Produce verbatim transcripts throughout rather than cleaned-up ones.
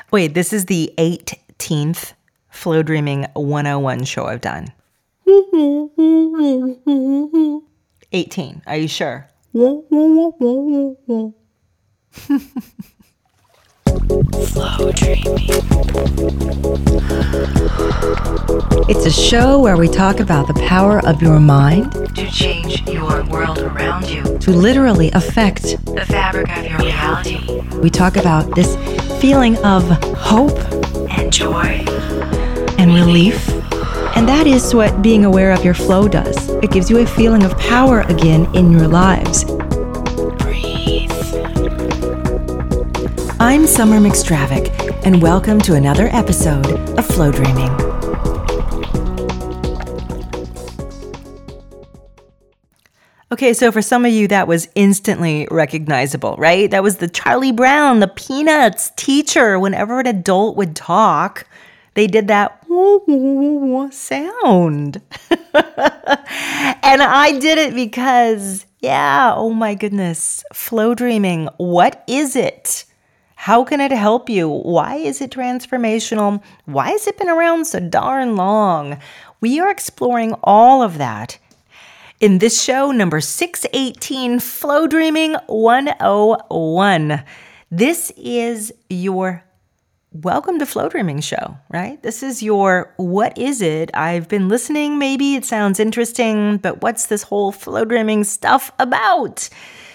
Wait, this is the eighteenth Flow Dreaming one oh one show I've done. eighteen. Are you sure? Flow Dreaming. It's a show where we talk about the power of your mind To change your world around you. to literally affect. The fabric of your reality. We talk about this feeling of hope And joy. and relief. And that is what being aware of your flow does. It gives you a feeling of power again in your lives. Breathe. I'm Summer McStravick, and welcome to another episode of Flow Dreaming. Okay, so for some of you, that was instantly recognizable, right? That was the Charlie Brown, the Peanuts teacher. Whenever an adult would talk, they did that woo, woo, woo, woo sound. And I did it because, yeah, oh my goodness, flow dreaming, what is it? How can it help you? Why is it transformational? Why has it been around so darn long? We are exploring all of that in this show, number six eighteen, Flow Dreaming one oh one. This is your Welcome to Flow Dreaming show, right? This is your what is it? I've been listening, maybe it sounds interesting, but what's this whole flow dreaming stuff about?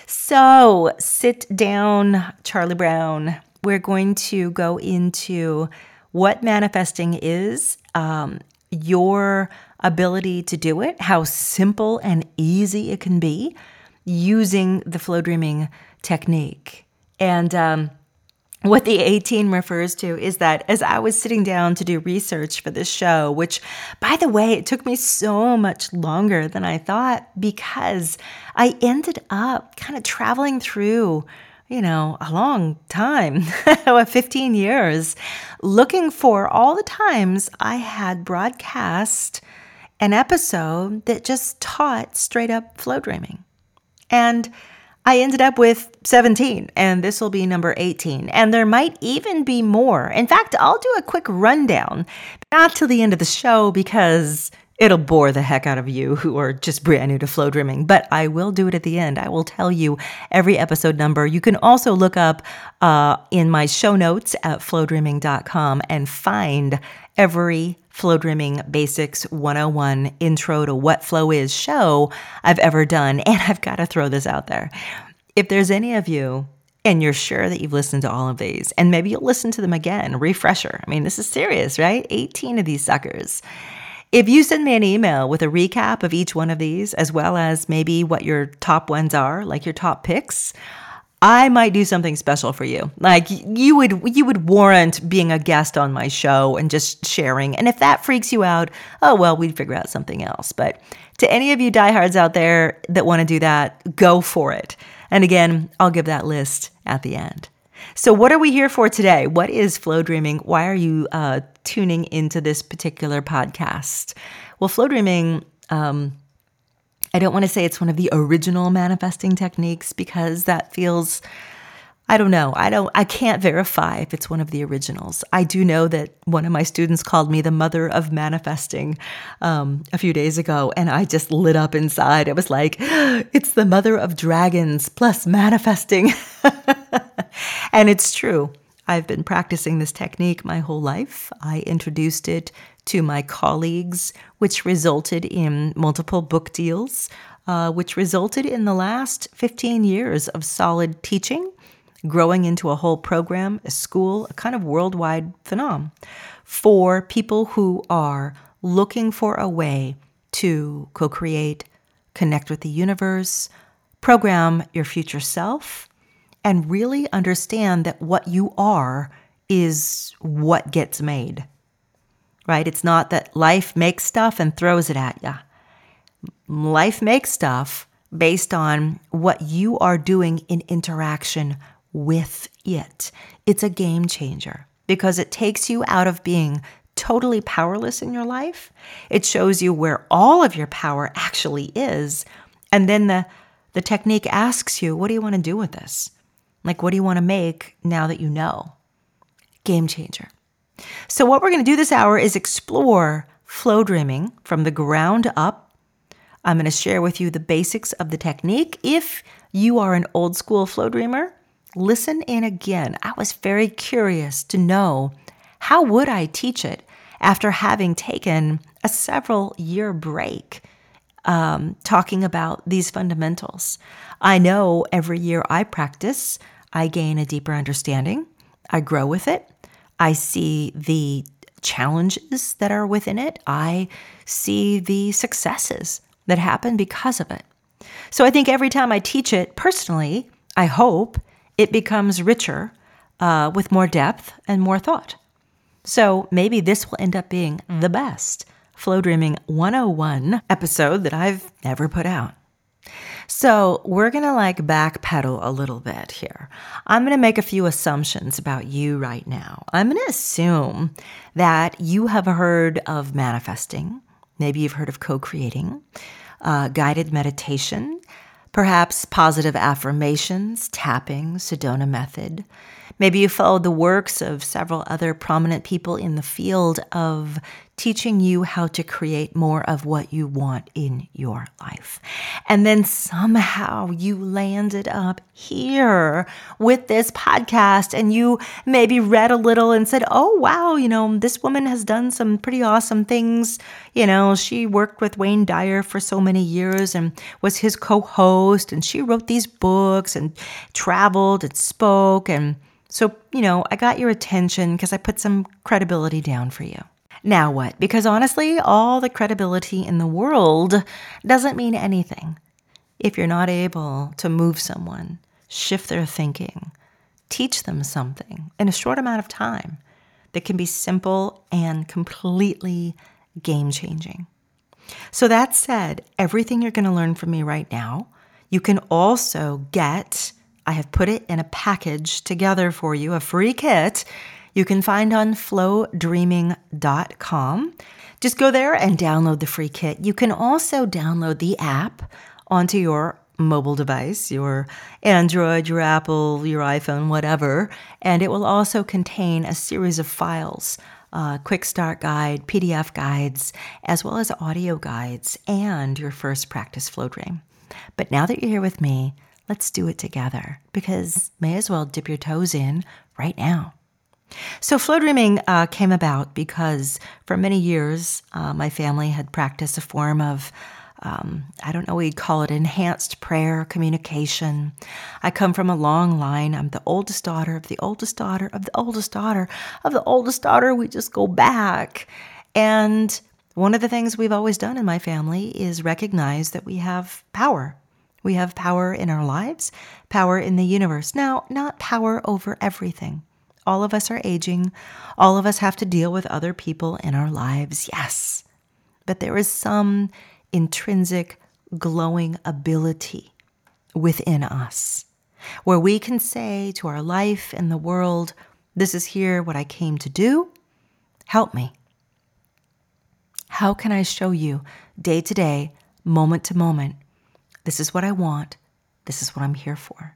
So sit down, Charlie Brown. We're going to go into what manifesting is, um, your ability to do it, how simple and easy it can be using the flow dreaming technique. And um, what the eighteen refers to is that as I was sitting down to do research for this show, which, by the way, it took me so much longer than I thought because I ended up kind of traveling through, you know, a long time, fifteen years, looking for all the times I had broadcast an episode that just taught straight up flow dreaming. And I ended up with seventeen, and this will be number eighteen. And there might even be more. In fact, I'll do a quick rundown, not till the end of the show because it'll bore the heck out of you who are just brand new to flow dreaming, but I will do it at the end. I will tell you every episode number. You can also look up uh, in my show notes at flow dreaming dot com and find every Flow Dreaming Basics one oh one Intro to What Flow Is show I've ever done. And I've got to throw this out there. If there's any of you and you're sure that you've listened to all of these, and maybe you'll listen to them again, refresher. I mean, this is serious, right? eighteen of these suckers. If you send me an email with a recap of each one of these, as well as maybe what your top ones are, like your top picks, I might do something special for you. Like you would you would warrant being a guest on my show and just sharing. And if that freaks you out, oh, well, we'd figure out something else. But to any of you diehards out there that want to do that, go for it. And again, I'll give that list at the end. So what are we here for today? What is flow dreaming? Why are you uh, tuning into this particular podcast? Well, flow dreaming, um, I don't want to say it's one of the original manifesting techniques because that feels, I don't know. I don't, I can't verify if it's one of the originals. I do know that one of my students called me the mother of manifesting um, a few days ago, and I just lit up inside. It was like, it's the mother of dragons plus manifesting. And it's true. I've been practicing this technique my whole life. I introduced it to my colleagues, which resulted in multiple book deals, uh, which resulted in the last fifteen years of solid teaching, growing into a whole program, a school, a kind of worldwide phenomenon for people who are looking for a way to co-create, connect with the universe, program your future self, and really understand that what you are is what gets made, right? It's not that life makes stuff and throws it at you. Life makes stuff based on what you are doing in interaction with it. It's a game changer because it takes you out of being totally powerless in your life. It shows you where all of your power actually is. And then the, the technique asks you, what do you want to do with this? Like, what do you want to make now that you know? game changer. So what we're going to do this hour is explore flow dreaming from the ground up. I'm going to share with you the basics of the technique. If you are an old school flow dreamer, listen in again. I was very curious to know, how would I teach it after having taken a several year break um, talking about these fundamentals? I know every year I practice, I gain a deeper understanding. I grow with it. I see the challenges that are within it. I see the successes that happen because of it. So I think every time I teach it personally, I hope it becomes richer uh, with more depth and more thought. So maybe this will end up being the best Flow Dreaming one oh one episode that I've ever put out. So we're going to like backpedal a little bit here. I'm going to make a few assumptions about you right now. I'm going to assume that you have heard of manifesting. Maybe you've heard of co-creating, uh, guided meditation, perhaps positive affirmations, tapping, Sedona method. Maybe you followed the works of several other prominent people in the field of teaching you how to create more of what you want in your life. And then somehow you landed up here with this podcast, and you maybe read a little and said, oh, wow, you know, this woman has done some pretty awesome things. You know, she worked with Wayne Dyer for so many years and was his co-host, and she wrote these books and traveled and spoke. And so, you know, I got your attention because I put some credibility down for you. Now what? Because honestly, all the credibility in the world doesn't mean anything if you're not able to move someone, shift their thinking, teach them something in a short amount of time that can be simple and completely game-changing. So that said, everything you're going to learn from me right now, you can also get, I have put it in a package together for you, a free kit you can find on flow dreaming dot com. Just go there and download the free kit. You can also download the app onto your mobile device, your Android, your Apple, your iPhone, whatever, and it will also contain a series of files, uh, quick start guide, P D F guides, as well as audio guides, and your first practice flow dream. But now that you're here with me, let's do it together, because may as well dip your toes in right now. So flow dreaming uh, came about because for many years, uh, my family had practiced a form of, um, I don't know, we'd call it enhanced prayer communication. I come from a long line. I'm the oldest daughter of the oldest daughter of the oldest daughter of the oldest daughter. We just go back. And one of the things we've always done in my family is recognize that we have power. We have power in our lives, power in the universe. Now, not power over everything. All of us are aging. All of us have to deal with other people in our lives, yes. But there is some intrinsic glowing ability within us where we can say to our life and the world, this is here what I came to do. Help me. How can I show you day to day, moment to moment, this is what I want. This is what I'm here for.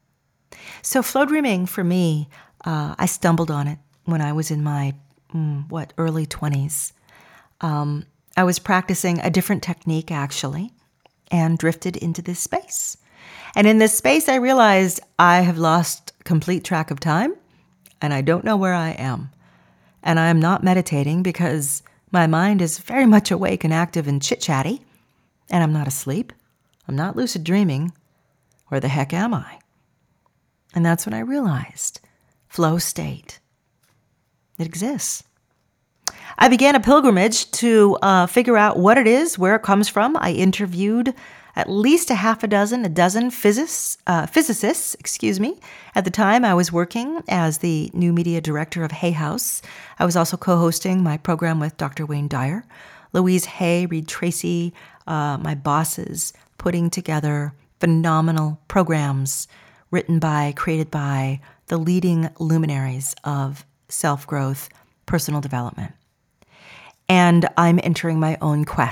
So flow dreaming for me, Uh, I stumbled on it when I was in my, mm, what, early twenties. Um, I was practicing a different technique, actually, and drifted into this space. And in this space, I realized I have lost complete track of time, and I don't know where I am. And I am not meditating because my mind is very much awake and active and chit-chatty, and I'm not asleep. I'm not lucid dreaming. Where the heck am I? And that's when I realized flow state. It exists. I began a pilgrimage to uh, figure out what it is, where it comes from. I interviewed at least a half a dozen, a dozen physicists, uh, physicists, excuse me. At the time, I was working as the new media director of Hay House. I was also co-hosting my program with Doctor Wayne Dyer. Louise Hay, Reed Tracy, uh, my bosses, putting together phenomenal programs written by, created by the leading luminaries of self-growth, personal development. And I'm entering my own quest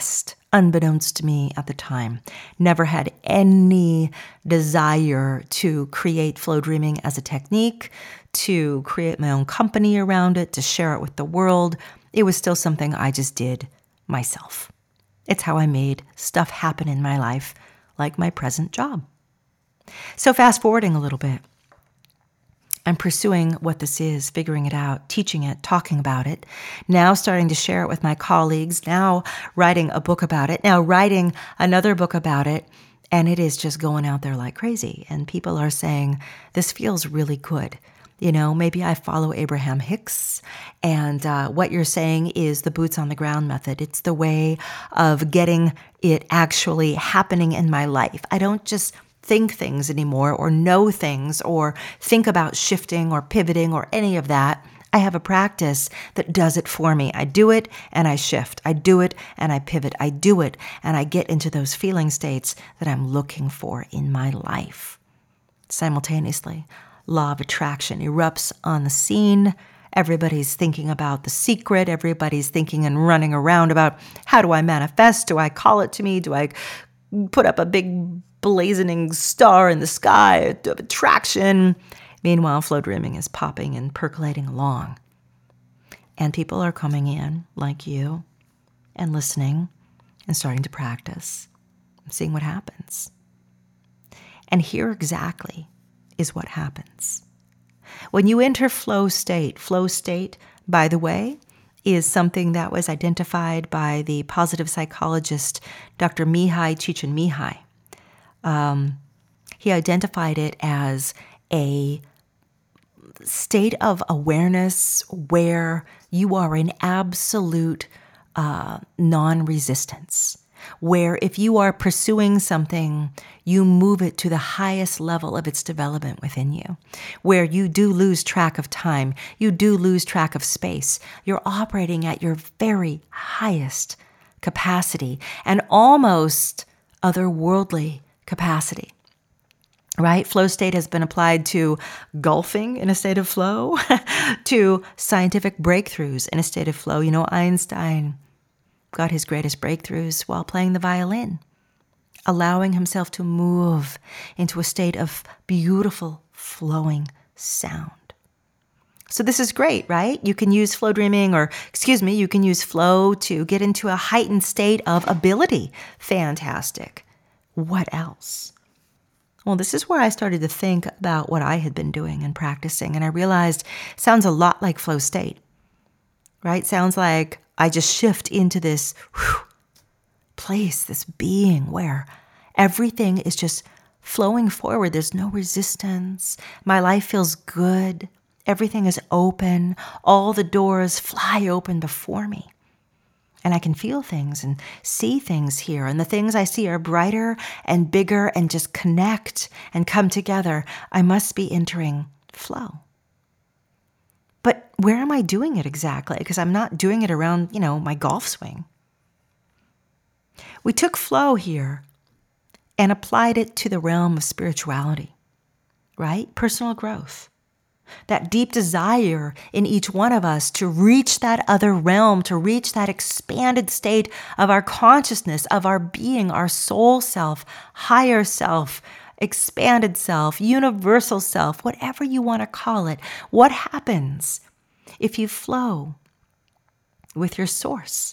unbeknownst to me at the time. Never had any desire to create flow dreaming as a technique, to create my own company around it, to share it with the world. It was still something I just did myself. It's how I made stuff happen in my life, like my present job. So fast forwarding a little bit, I'm pursuing what this is, figuring it out, teaching it, talking about it, now starting to share it with my colleagues, now writing a book about it, now writing another book about it, and it is just going out there like crazy. And people are saying, this feels really good. You know, maybe I follow Abraham Hicks, and uh, what you're saying is the boots on the ground method. It's the way of getting it actually happening in my life. I don't just think things anymore or know things or think about shifting or pivoting or any of that. I have a practice that does it for me. I do it and I shift. I do it and I pivot. I do it and I get into those feeling states that I'm looking for in my life. Simultaneously, law of attraction erupts on the scene. Everybody's thinking about the secret. Everybody's thinking and running around about, how do I manifest? Do I call it to me? Do I put up a big blazoning star in the sky of attraction? Meanwhile, flow dreaming is popping and percolating along. And people are coming in like you and listening and starting to practice, seeing what happens. And here exactly is what happens. When you enter flow state, flow state, by the way, is something that was identified by the positive psychologist, Doctor Mihai Csikszentmihalyi. Um, he identified it as a state of awareness where you are in absolute uh, non-resistance, where if you are pursuing something, you move it to the highest level of its development within you, where you do lose track of time, you do lose track of space. You're operating at your very highest capacity and almost otherworldly capacity. Right? Flow state has been applied to golfing in a state of flow, to scientific breakthroughs in a state of flow. You know, Einstein got his greatest breakthroughs while playing the violin, allowing himself to move into a state of beautiful, flowing sound. So this is great, right? You can use flow dreaming, or excuse me, you can use flow to get into a heightened state of ability. Fantastic. What else? Well, this is where I started to think about what I had been doing and practicing, and I realized it sounds a lot like flow state, right? Sounds like I just shift into this whew, place, this being where everything is just flowing forward. There's no resistance. My life feels good. Everything is open. All the doors fly open before me. And I can feel things and see things here. And the things I see are brighter and bigger and just connect and come together. I must be entering flow. But where am I doing it exactly? Because I'm not doing it around, you know, my golf swing. We took flow here and applied it to the realm of spirituality, right? Personal growth. That deep desire in each one of us to reach that other realm, to reach that expanded state of our consciousness, of our being, our soul self, higher self, expanded self, universal self, whatever you want to call it. What happens if you flow with your source?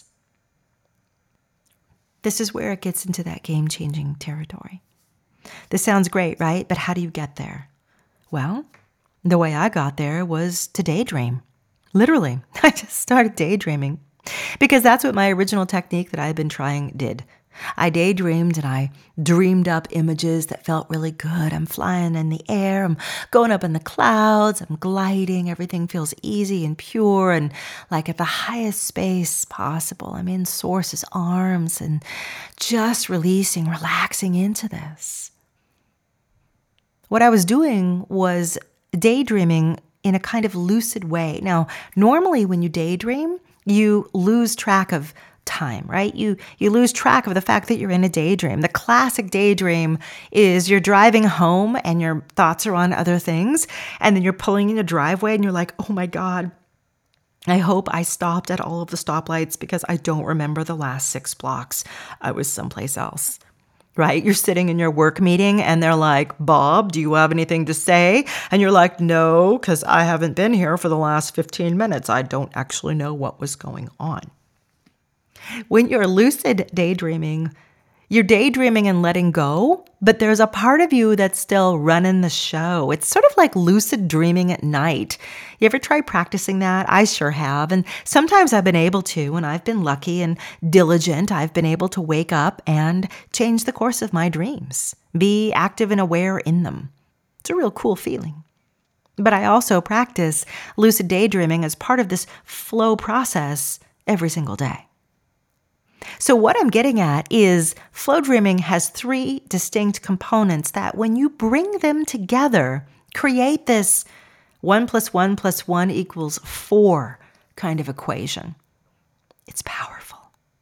This is where it gets into that game-changing territory. This sounds great, right? But how do you get there? Well, the way I got there was to daydream. Literally, I just started daydreaming because that's what my original technique that I had been trying did. I daydreamed and I dreamed up images that felt really good. I'm flying in the air. I'm going up in the clouds. I'm gliding. Everything feels easy and pure and like at the highest space possible. I'm in Source's arms and just releasing, relaxing into this. What I was doing was daydreaming in a kind of lucid way. Now, normally when you daydream, you lose track of time, right? You you lose track of the fact that you're in a daydream. The classic daydream is you're driving home and your thoughts are on other things, and then you're pulling in a driveway and you're like, oh my God, I hope I stopped at all of the stoplights because I don't remember the last six blocks. I was someplace else. Right? You're sitting in your work meeting and they're like, Bob, do you have anything to say? And you're like, no, because I haven't been here for the last fifteen minutes. I don't actually know what was going on. When you're lucid daydreaming, you're daydreaming and letting go, but there's a part of you that's still running the show. It's sort of like lucid dreaming at night. You ever try practicing that? I sure have. And sometimes I've been able to, and I've been lucky and diligent. I've been able to wake up and change the course of my dreams, be active and aware in them. It's a real cool feeling. But I also practice lucid daydreaming as part of this flow process every single day. So what I'm getting at is flow dreaming has three distinct components that when you bring them together, create this one plus one plus one equals four kind of equation. It's powerful.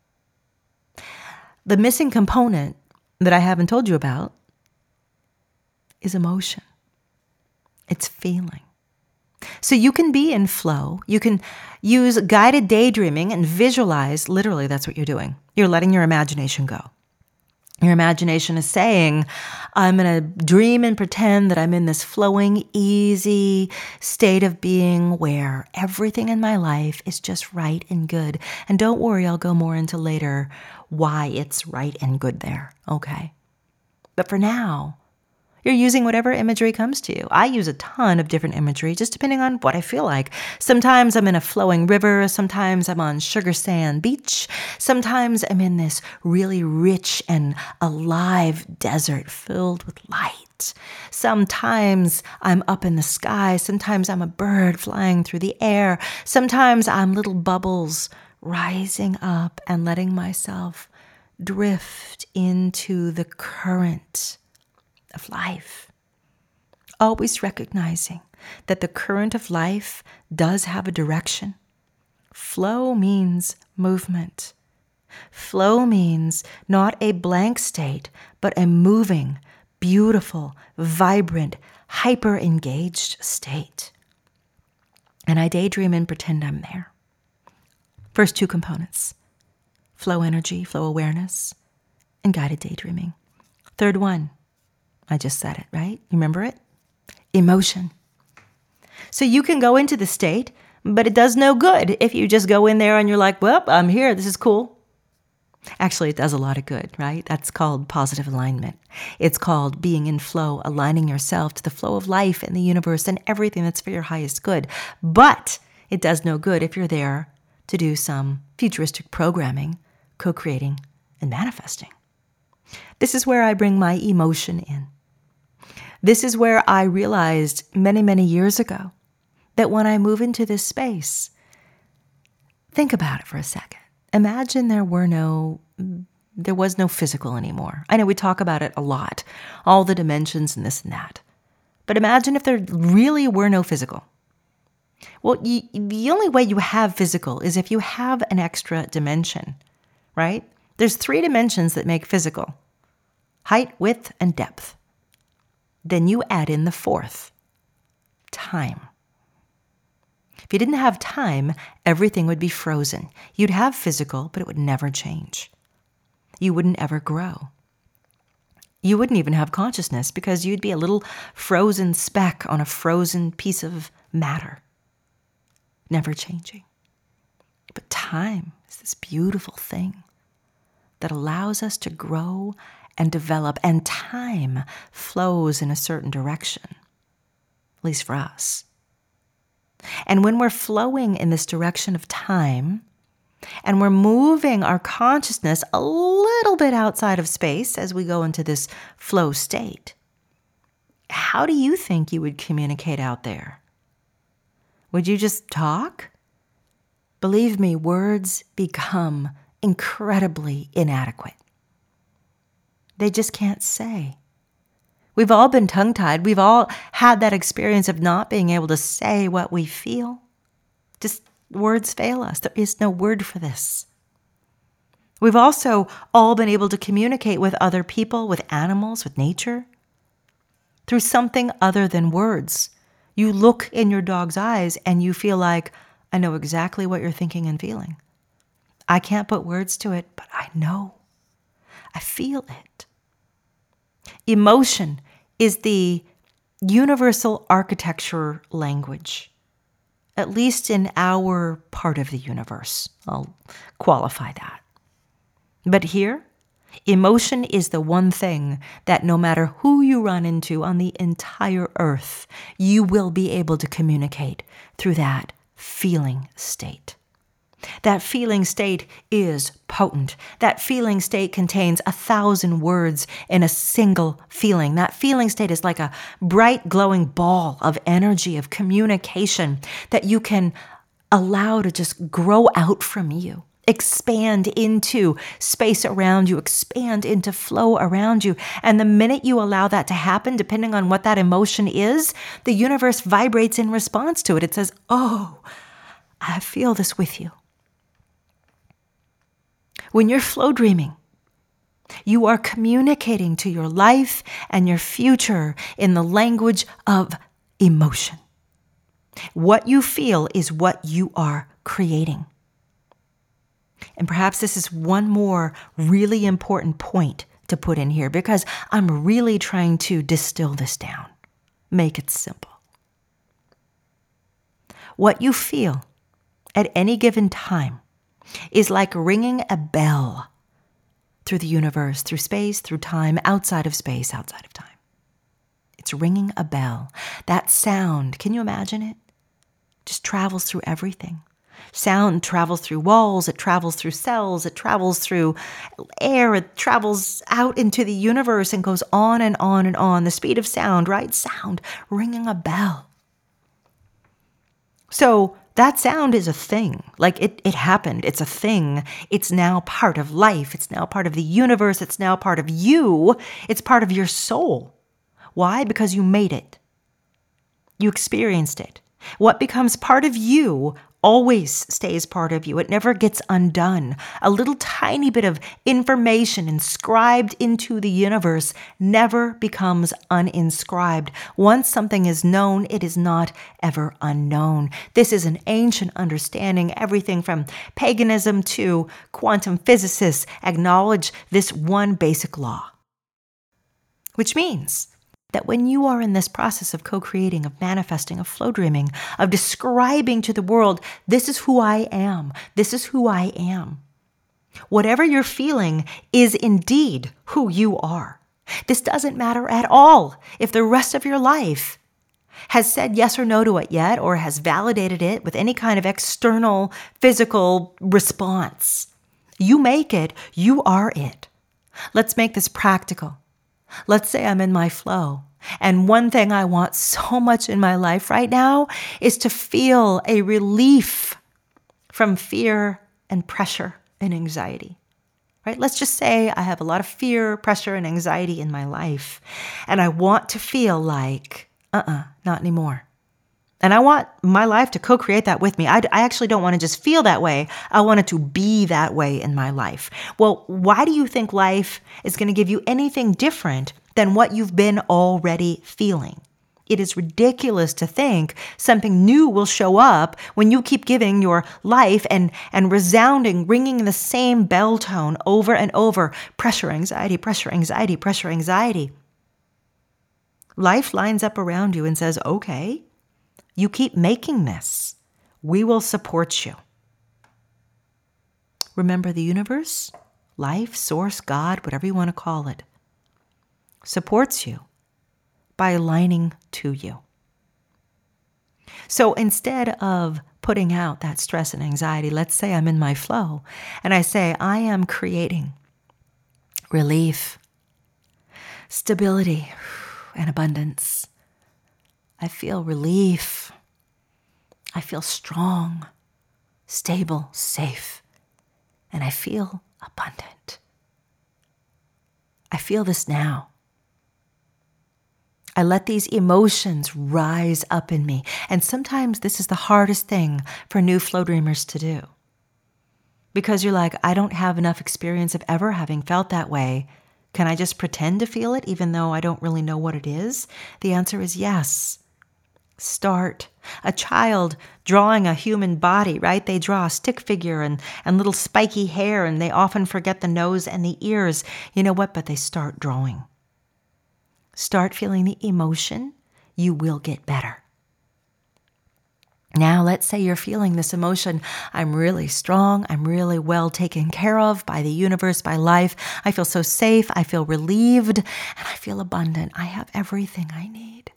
The missing component that I haven't told you about is emotion. It's feeling. So you can be in flow. You can use guided daydreaming and visualize. Literally, that's what you're doing. You're letting your imagination go. Your imagination is saying, I'm going to dream and pretend that I'm in this flowing, easy state of being where everything in my life is just right and good. And don't worry, I'll go more into later why it's right and good there. Okay. But for now, you're using whatever imagery comes to you. I use a ton of different imagery, just depending on what I feel like. Sometimes I'm in a flowing river. Sometimes I'm on sugar sand beach. Sometimes I'm in this really rich and alive desert filled with light. Sometimes I'm up in the sky. Sometimes I'm a bird flying through the air. Sometimes I'm little bubbles rising up and letting myself drift into the current of life. Always recognizing that the current of life does have a direction. Flow means movement. Flow means not a blank state, but a moving, beautiful, vibrant, hyper-engaged state. And I daydream and pretend I'm there. First two components: flow energy, flow awareness, and guided daydreaming. Third one, I just said it, right? You remember it? Emotion. So you can go into the state, but it does no good if you just go in there and you're like, well, I'm here. This is cool. Actually, it does a lot of good, right? That's called positive alignment. It's called being in flow, aligning yourself to the flow of life and the universe and everything that's for your highest good. But it does no good if you're there to do some futuristic programming, co-creating, and manifesting. This is where I bring my emotion in. This is where I realized many, many years ago that when I move into this space, think about it for a second. Imagine there were no, there was no physical anymore. I know we talk about it a lot, all the dimensions and this and that. But imagine if there really were no physical. Well, you, the only way you have physical is if you have an extra dimension, right? There's three dimensions that make physical: height, width, and depth. Then you add in the fourth, time. If you didn't have time, everything would be frozen. You'd have physical, but it would never change. You wouldn't ever grow. You wouldn't even have consciousness because you'd be a little frozen speck on a frozen piece of matter, never changing. But time is this beautiful thing that allows us to grow and develop, and time flows in a certain direction, at least for us. And when we're flowing in this direction of time, and we're moving our consciousness a little bit outside of space as we go into this flow state, how do you think you would communicate out there? Would you just talk? Believe me, words become incredibly inadequate. They just can't say. We've all been tongue-tied. We've all had that experience of not being able to say what we feel. Just words fail us. There is no word for this. We've also all been able to communicate with other people, with animals, with nature, through something other than words. You look in your dog's eyes and you feel like, I know exactly what you're thinking and feeling. I can't put words to it, but I know. I feel it. Emotion is the universal architecture language, at least in our part of the universe. I'll qualify that. But here, emotion is the one thing that no matter who you run into on the entire earth, you will be able to communicate through that feeling state. That feeling state is potent. That feeling state contains a thousand words in a single feeling. That feeling state is like a bright, glowing ball of energy, of communication that you can allow to just grow out from you, expand into space around you, expand into flow around you. And the minute you allow that to happen, depending on what that emotion is, the universe vibrates in response to it. It says, oh, I feel this with you. When you're flow dreaming, you are communicating to your life and your future in the language of emotion. What you feel is what you are creating. And perhaps this is one more really important point to put in here because I'm really trying to distill this down, make it simple. What you feel at any given time is like ringing a bell through the universe, through space, through time, outside of space, outside of time. It's ringing a bell. That sound, can you imagine it? Just travels through everything. Sound travels through walls, it travels through cells, it travels through air, it travels out into the universe and goes on and on and on. The speed of sound, right? Sound, ringing a bell. So that sound is a thing. Like it, it happened. It's a thing. It's now part of life. It's now part of the universe. It's now part of you. It's part of your soul. Why? Because you made it. You experienced it. What becomes part of you always stays part of you. It never gets undone. A little tiny bit of information inscribed into the universe never becomes uninscribed. Once something is known, it is not ever unknown. This is an ancient understanding. Everything from paganism to quantum physicists acknowledge this one basic law, which means that when you are in this process of co-creating, of manifesting, of flow dreaming, of describing to the world, this is who I am, this is who I am. Whatever you're feeling is indeed who you are. This doesn't matter at all if the rest of your life has said yes or no to it yet, or has validated it with any kind of external physical response. You make it, you are it. Let's make this practical. Let's say I'm in my flow. And one thing I want so much in my life right now is to feel a relief from fear and pressure and anxiety. Right? Let's just say I have a lot of fear, pressure, and anxiety in my life. And I want to feel like, uh-uh, not anymore. And I want my life to co-create that with me. I, I actually don't want to just feel that way. I want it to be that way in my life. Well, why do you think life is going to give you anything different than what you've been already feeling? It is ridiculous to think something new will show up when you keep giving your life and, and resounding, ringing the same bell tone over and over. Pressure, anxiety, pressure, anxiety, pressure, anxiety. Life lines up around you and says, okay, you keep making this. We will support you. Remember, the universe, life, source, God, whatever you want to call it, supports you by aligning to you. So instead of putting out that stress and anxiety, let's say I'm in my flow and I say, I am creating relief, stability, and abundance. I feel relief. I feel strong, stable, safe, and I feel abundant. I feel this now. I let these emotions rise up in me. And sometimes this is the hardest thing for new flow dreamers to do. Because you're like, I don't have enough experience of ever having felt that way. Can I just pretend to feel it even though I don't really know what it is? The answer is yes. Start. A child drawing a human body, right? They draw a stick figure and, and little spiky hair, and they often forget the nose and the ears. You know what? But they start drawing. Start feeling the emotion. You will get better. Now, let's say you're feeling this emotion. I'm really strong. I'm really well taken care of by the universe, by life. I feel so safe. I feel relieved, and I feel abundant. I have everything I need.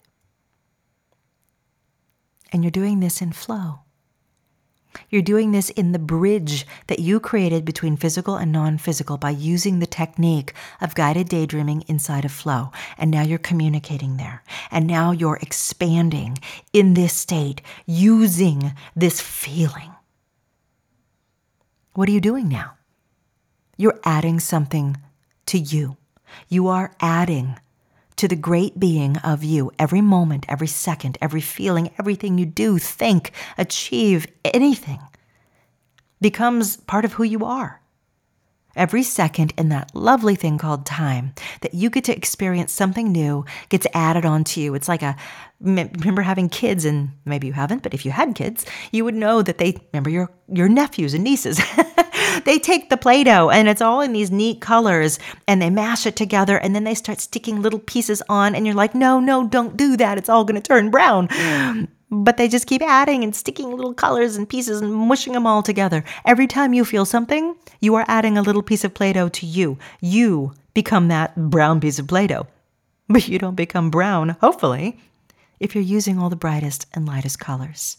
And you're doing this in flow. You're doing this in the bridge that you created between physical and non-physical by using the technique of guided daydreaming inside of flow. And now you're communicating there. And now you're expanding in this state using this feeling. What are you doing now? You're adding something to you. You are adding to the great being of you every moment, every second, every feeling, everything you do, think, achieve, anything becomes part of who you are. Every second in that lovely thing called time that you get to experience something new gets added onto you. It's like a, remember having kids, and maybe you haven't, but if you had kids, you would know that they, remember your, your nephews and nieces, they take the Play-Doh and it's all in these neat colors and they mash it together and then they start sticking little pieces on and you're like, no, no, don't do that. It's all going to turn brown. But they just keep adding and sticking little colors and pieces and mushing them all together. Every time you feel something, you are adding a little piece of Play-Doh to you. You become that brown piece of Play-Doh. But you don't become brown, hopefully, if you're using all the brightest and lightest colors.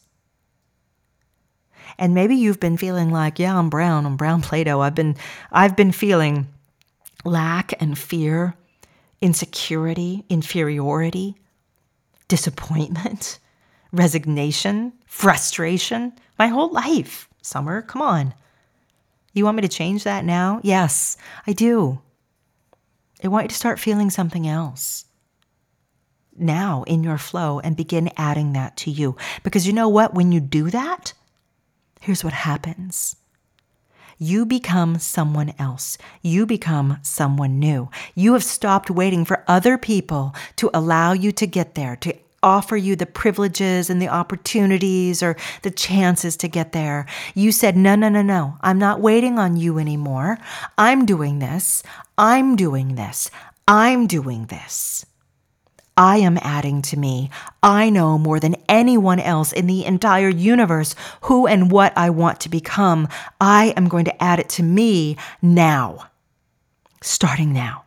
And maybe you've been feeling like, yeah, I'm brown, I'm brown Play-Doh. I've been, I've been feeling lack and fear, insecurity, inferiority, disappointment, resignation, frustration, my whole life. Summer, come on. You want me to change that now? Yes, I do. I want you to start feeling something else now in your flow and begin adding that to you. Because you know what? When you do that, here's what happens. You become someone else. You become someone new. You have stopped waiting for other people to allow you to get there, to offer you the privileges and the opportunities or the chances to get there. You said, no, no, no, no. I'm not waiting on you anymore. I'm doing this. I'm doing this. I'm doing this. I am adding to me. I know more than anyone else in the entire universe who and what I want to become. I am going to add it to me now. Starting now.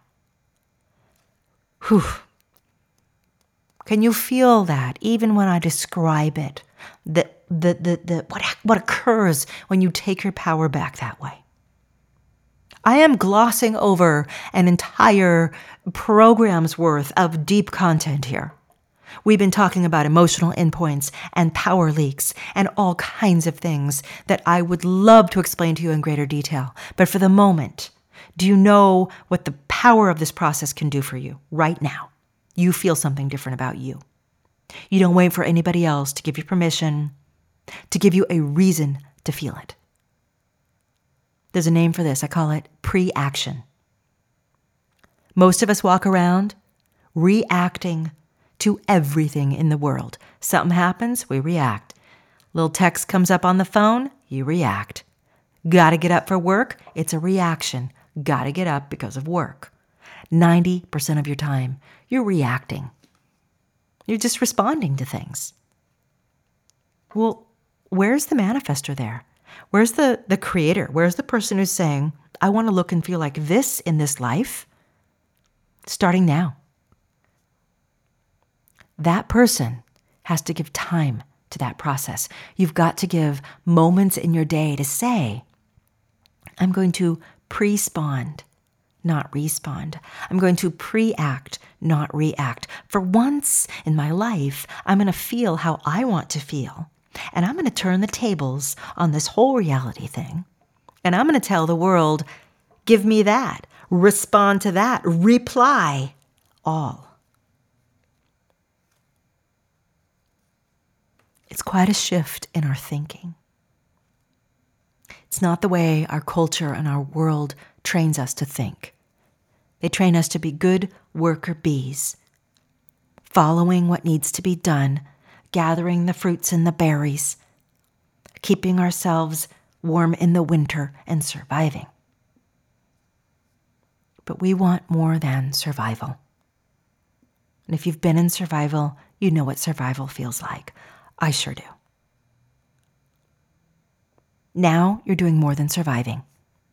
Whew. Can you feel that even when I describe it? The, the, the, the, what, what occurs when you take your power back that way? I am glossing over an entire program's worth of deep content here. We've been talking about emotional endpoints and power leaks and all kinds of things that I would love to explain to you in greater detail. But for the moment, do you know what the power of this process can do for you right now? You feel something different about you. You don't wait for anybody else to give you permission, to give you a reason to feel it. There's a name for this. I call it pre-action. Most of us walk around reacting to everything in the world. Something happens, we react. Little text comes up on the phone, you react. Gotta get up for work, it's a reaction. Gotta get up because of work. ninety percent of your time, you're reacting. You're just responding to things. Well, where's the manifester there? Where's the, the creator? Where's the person who's saying, I want to look and feel like this in this life? Starting now. That person has to give time to that process. You've got to give moments in your day to say, I'm going to pre-spawn, not respond. I'm going to pre-act, not react. For once in my life, I'm going to feel how I want to feel. And I'm going to turn the tables on this whole reality thing. And I'm going to tell the world, give me that, respond to that, reply all. It's quite a shift in our thinking. It's not the way our culture and our world trains us to think. They train us to be good worker bees, following what needs to be done, gathering the fruits and the berries, keeping ourselves warm in the winter and surviving. But we want more than survival. And if you've been in survival, you know what survival feels like. I sure do. Now you're doing more than surviving.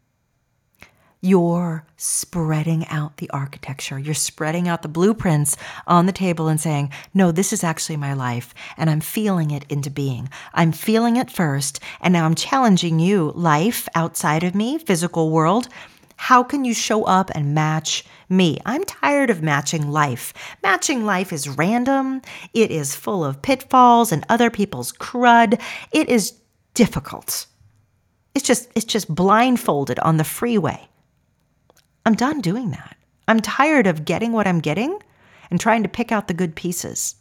You're spreading out the architecture. You're spreading out the blueprints on the table and saying, no, this is actually my life, and I'm feeling it into being. I'm feeling it first, and now I'm challenging you, life outside of me, physical world. How can you show up and match me? I'm tired of matching life. Matching life is random. It is full of pitfalls and other people's crud. It is difficult. It's just, it's just blindfolded on the freeway. I'm done doing that. I'm tired of getting what I'm getting and trying to pick out the good pieces.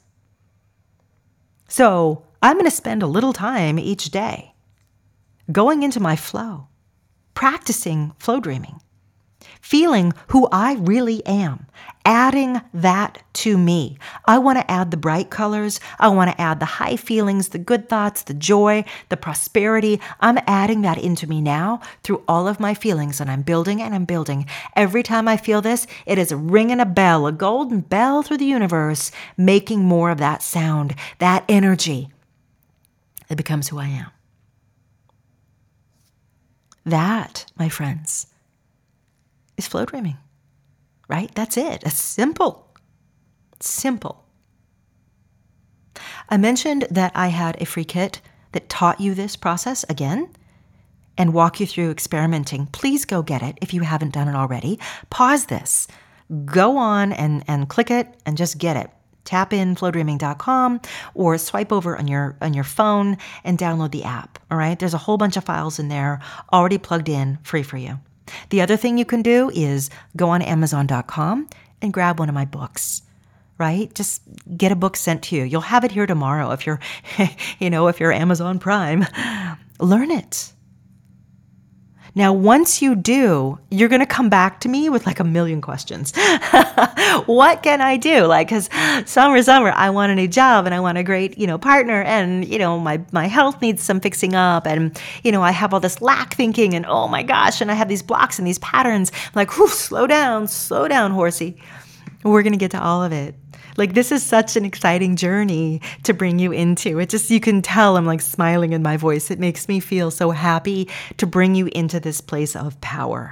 So I'm going to spend a little time each day going into my flow, practicing flow dreaming, feeling who I really am, adding that to me. I want to add the bright colors. I want to add the high feelings, the good thoughts, the joy, the prosperity. I'm adding that into me now through all of my feelings, and I'm building and I'm building. Every time I feel this, it is ringing a bell, a golden bell through the universe, making more of that sound, that energy. It becomes who I am. That, my friends, is flow dreaming, right? That's it. It's simple. Simple. I mentioned that I had a free kit that taught you this process again and walk you through experimenting. Please go get it if you haven't done it already. Pause this. Go on and, and click it and just get it. Tap in flow dreaming dot com or swipe over on your on your phone and download the app. All right? There's a whole bunch of files in there already plugged in, free for you. The other thing you can do is go on amazon dot com and grab one of my books, right? Just get a book sent to you. You'll have it here tomorrow if you're, you know, if you're Amazon Prime. Learn it. Now, once you do, you're going to come back to me with like a million questions. What can I do? Like, because summer, summer, I want a new job and I want a great, you know, partner, and, you know, my, my health needs some fixing up, and, you know, I have all this lack thinking, and oh my gosh, and I have these blocks and these patterns. I'm like, whew, slow down, slow down, horsey. We're going to get to all of it. Like, this is such an exciting journey to bring you into. It just, you can tell I'm like smiling in my voice. It makes me feel so happy to bring you into this place of power.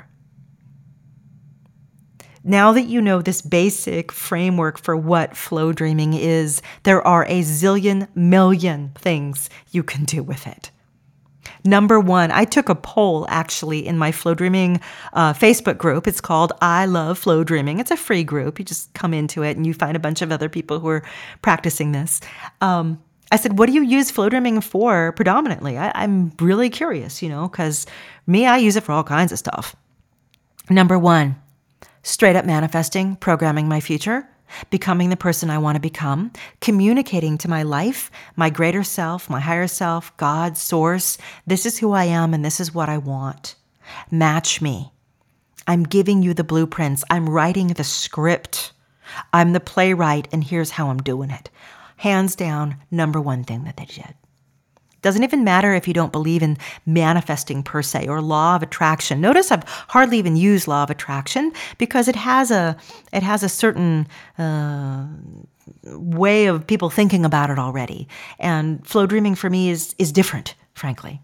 Now that you know this basic framework for what flow dreaming is, there are a zillion million things you can do with it. Number one, I took a poll actually in my Flow Dreaming uh, Facebook group. It's called I Love Flow Dreaming. It's a free group. You just come into it and you find a bunch of other people who are practicing this. Um, I said, what do you use flow dreaming for predominantly? I, I'm really curious, you know, because me, I use it for all kinds of stuff. Number one, straight up manifesting, programming my future, becoming the person I want to become, communicating to my life, my greater self, my higher self, God, source. This is who I am and this is what I want. Match me. I'm giving you the blueprints. I'm writing the script. I'm the playwright, and here's how I'm doing it. Hands down, number one thing that they did. Doesn't even matter if you don't believe in manifesting per se or law of attraction. Notice I've hardly even used law of attraction because it has a it has a certain uh, way of people thinking about it already. And flow dreaming for me is is different, frankly.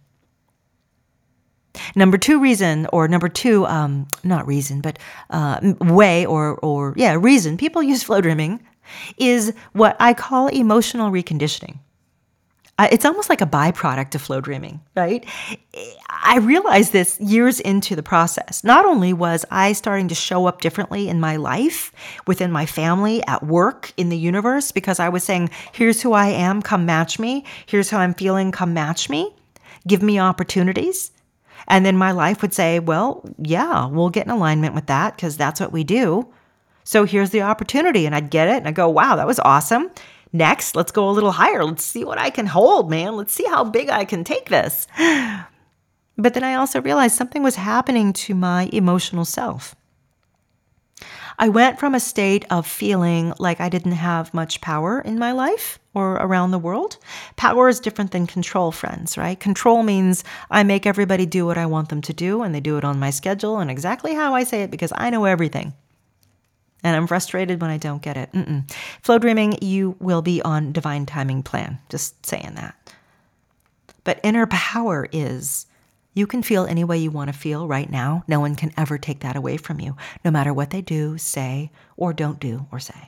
Number two reason, or number two, um, not reason, but uh, way, or or yeah, reason people use flow dreaming is what I call emotional reconditioning. Uh, it's almost like a byproduct of flow dreaming, right? I realized this years into the process. Not only was I starting to show up differently in my life, within my family, at work, in the universe, because I was saying, here's who I am, come match me. Here's how I'm feeling, come match me. Give me opportunities. And then my life would say, well, yeah, we'll get in alignment with that because that's what we do. So here's the opportunity. And I'd get it and I'd go, wow, that was awesome. Next, let's go a little higher. Let's see what I can hold, man. Let's see how big I can take this. But then I also realized something was happening to my emotional self. I went from a state of feeling like I didn't have much power in my life or around the world. Power is different than control, friends, right? Control means I make everybody do what I want them to do, and they do it on my schedule and exactly how I say it because I know everything. And I'm frustrated when I don't get it. Mm-mm. Flow dreaming, you will be on divine timing plan. Just saying that. But inner power is you can feel any way you want to feel right now. No one can ever take that away from you, no matter what they do, say, or don't do or say.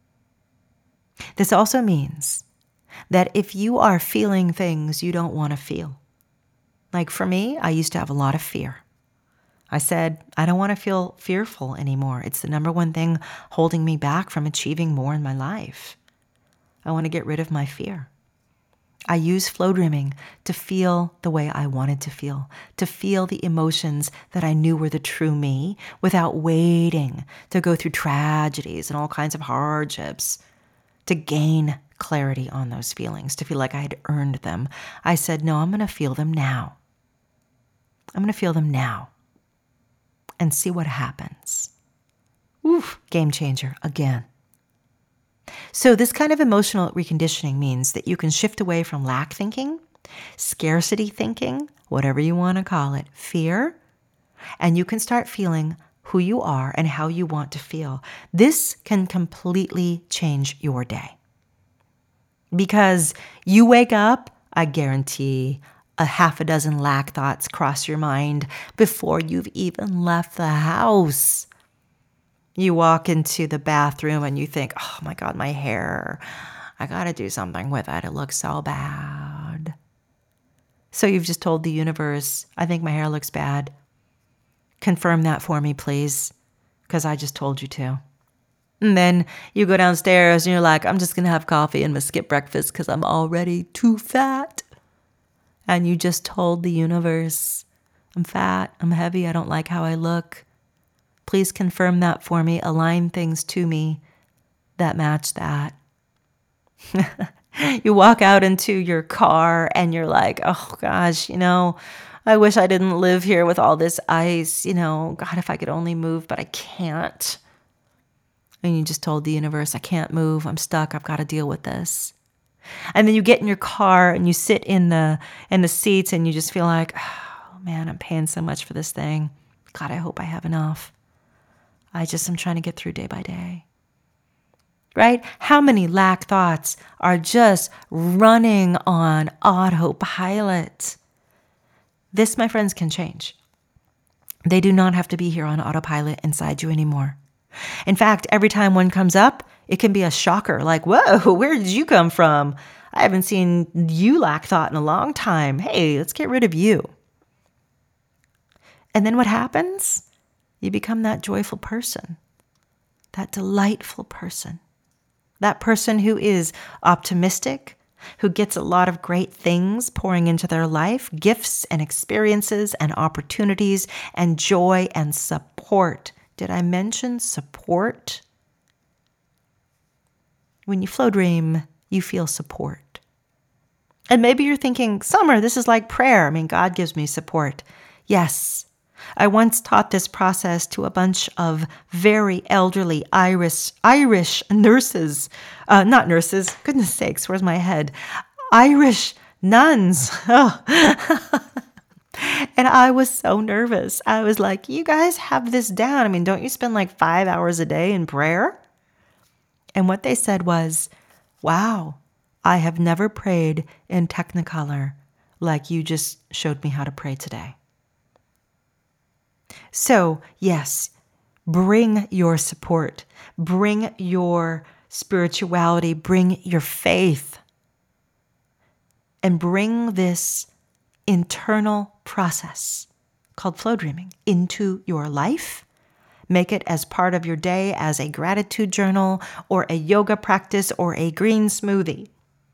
This also means that if you are feeling things you don't want to feel, like for me, I used to have a lot of fear. I said, I don't want to feel fearful anymore. It's the number one thing holding me back from achieving more in my life. I want to get rid of my fear. I use flow dreaming to feel the way I wanted to feel, to feel the emotions that I knew were the true me without waiting to go through tragedies and all kinds of hardships to gain clarity on those feelings, to feel like I had earned them. I said, no, I'm going to feel them now. I'm going to feel them now and see what happens. Oof, game changer again. So this kind of emotional reconditioning means that you can shift away from lack thinking, scarcity thinking, whatever you want to call it, fear, and you can start feeling who you are and how you want to feel. This can completely change your day. Because you wake up, I guarantee a half a dozen lack thoughts cross your mind before you've even left the house. You walk into the bathroom and you think, oh my God, my hair, I got to do something with it. It looks so bad. So you've just told the universe, I think my hair looks bad. Confirm that for me, please, because I just told you to. And then you go downstairs and you're like, I'm just going to have coffee and skip breakfast because I'm already too fat. And you just told the universe, I'm fat, I'm heavy, I don't like how I look. Please confirm that for me. Align things to me that match that. You walk out into your car and you're like, oh gosh, you know, I wish I didn't live here with all this ice. You know, God, if I could only move, but I can't. And you just told the universe, I can't move. I'm stuck. I've got to deal with this. And then you get in your car and you sit in the in the seats and you just feel like, oh man, I'm paying so much for this thing. God, I hope I have enough. I just am trying to get through day by day. Right? How many lack thoughts are just running on autopilot? This, my friends, can change. They do not have to be here on autopilot inside you anymore. In fact, every time one comes up, it can be a shocker. Like, whoa, where did you come from? I haven't seen you lack thought in a long time. Hey, let's get rid of you. And then what happens? You become that joyful person, that delightful person, that person who is optimistic, who gets a lot of great things pouring into their life, gifts and experiences and opportunities and joy and support. Did I mention support? When you flow dream, you feel support. And maybe you're thinking, Summer, this is like prayer. I mean, God gives me support. Yes. I once taught this process to a bunch of very elderly Irish Irish nurses, uh, not nurses, goodness sakes, where's my head? Irish nuns. Oh. And I was so nervous. I was like, you guys have this down. I mean, don't you spend like five hours a day in prayer? And what they said was, wow, I have never prayed in Technicolor like you just showed me how to pray today. So, yes, bring your support, bring your spirituality, bring your faith, and bring this internal process called flow dreaming into your life. Make it as part of your day as a gratitude journal or a yoga practice or a green smoothie,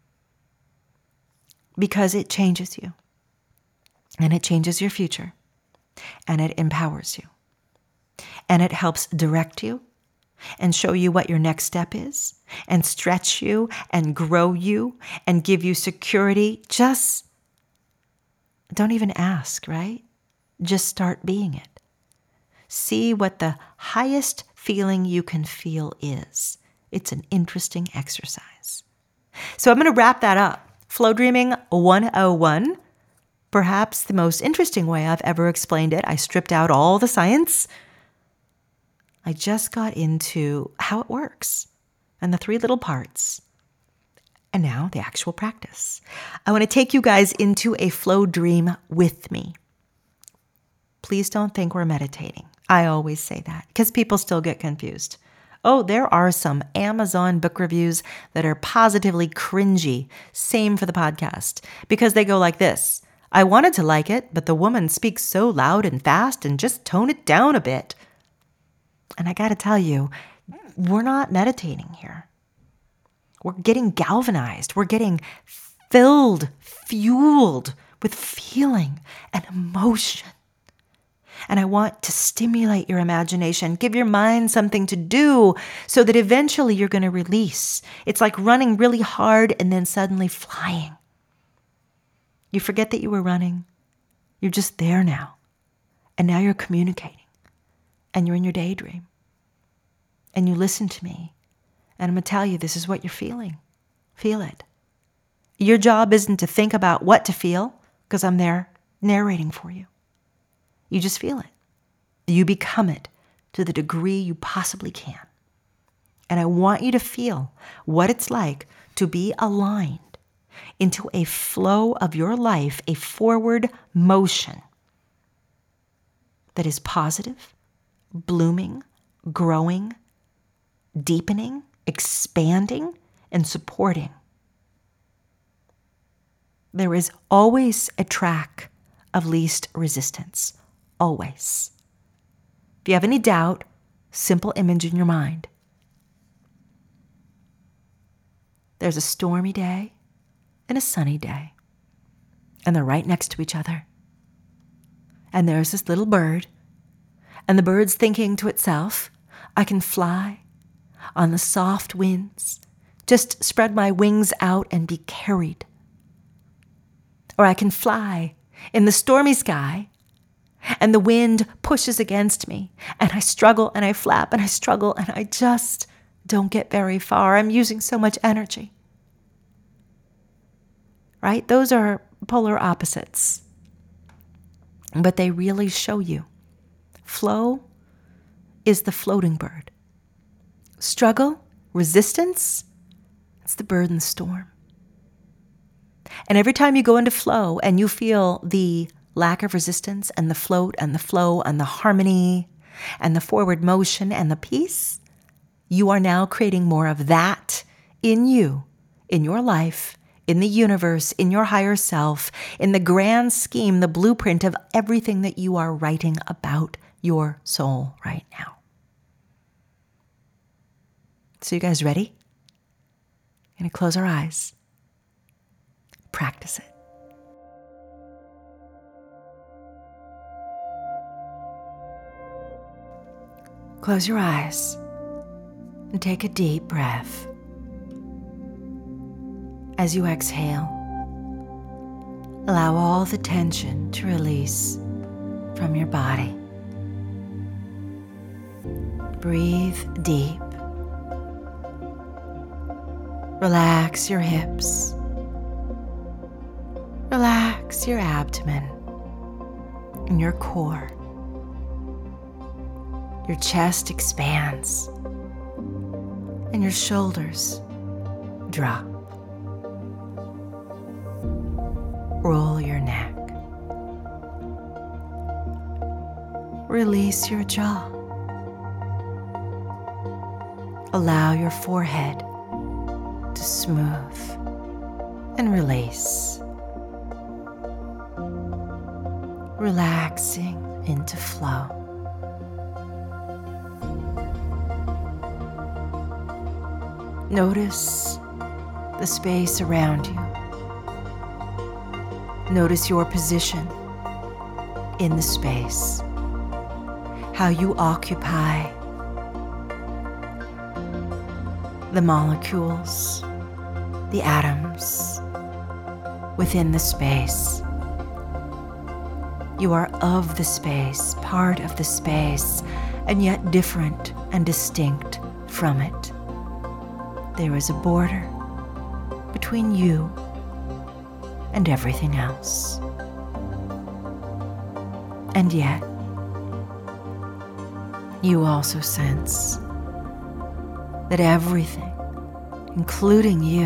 because it changes you and it changes your future. And it empowers you. And it helps direct you and show you what your next step is and stretch you and grow you and give you security. Just don't even ask, right? Just start being it. See what the highest feeling you can feel is. It's an interesting exercise. So I'm going to wrap that up. Flow Dreaming one oh one. Perhaps the most interesting way I've ever explained it. I stripped out all the science. I just got into how it works and the three little parts. And now the actual practice. I want to take you guys into a flow dream with me. Please don't think we're meditating. I always say that because people still get confused. Oh, there are some Amazon book reviews that are positively cringy. Same for the podcast because they go like this. I wanted to like it, but the woman speaks so loud and fast and just tone it down a bit. And I got to tell you, we're not meditating here. We're getting galvanized. We're getting filled, fueled with feeling and emotion. And I want to stimulate your imagination, give your mind something to do so that eventually you're going to release. It's like running really hard and then suddenly flying. You forget that you were running. You're just there now. And now you're communicating. And you're in your daydream. And you listen to me. And I'm going to tell you, this is what you're feeling. Feel it. Your job isn't to think about what to feel, because I'm there narrating for you. You just feel it. You become it to the degree you possibly can. And I want you to feel what it's like to be aligned into a flow of your life, a forward motion that is positive, blooming, growing, deepening, expanding, and supporting. There is always a track of least resistance. Always. If you have any doubt, simple image in your mind. There's a stormy day and a sunny day, and they're right next to each other. And there's this little bird, and the bird's thinking to itself, I can fly on the soft winds, just spread my wings out and be carried. Or I can fly in the stormy sky, and the wind pushes against me, and I struggle and I flap and I struggle and I just don't get very far. I'm using so much energy. Right? Those are polar opposites. But they really show you. Flow is the floating bird. Struggle, resistance, it's the bird in the storm. And every time you go into flow and you feel the lack of resistance and the float and the flow and the harmony and the forward motion and the peace, you are now creating more of that in you, in your life, in the universe, in your higher self, in the grand scheme, the blueprint of everything that you are writing about your soul right now. So you guys ready? I'm going to close our eyes. Practice it. Close your eyes and take a deep breath. As you exhale, allow all the tension to release from your body. Breathe deep. Relax your hips. Relax your abdomen and your core. Your chest expands and your shoulders drop. Roll your neck. Release your jaw. Allow your forehead to smooth and release. Relaxing into flow. Notice the space around you. Notice your position in the space, how you occupy the molecules, the atoms within the space. You are of the space, part of the space, and yet different and distinct from it. There is a border between you and everything else. And yet, you also sense that everything, including you,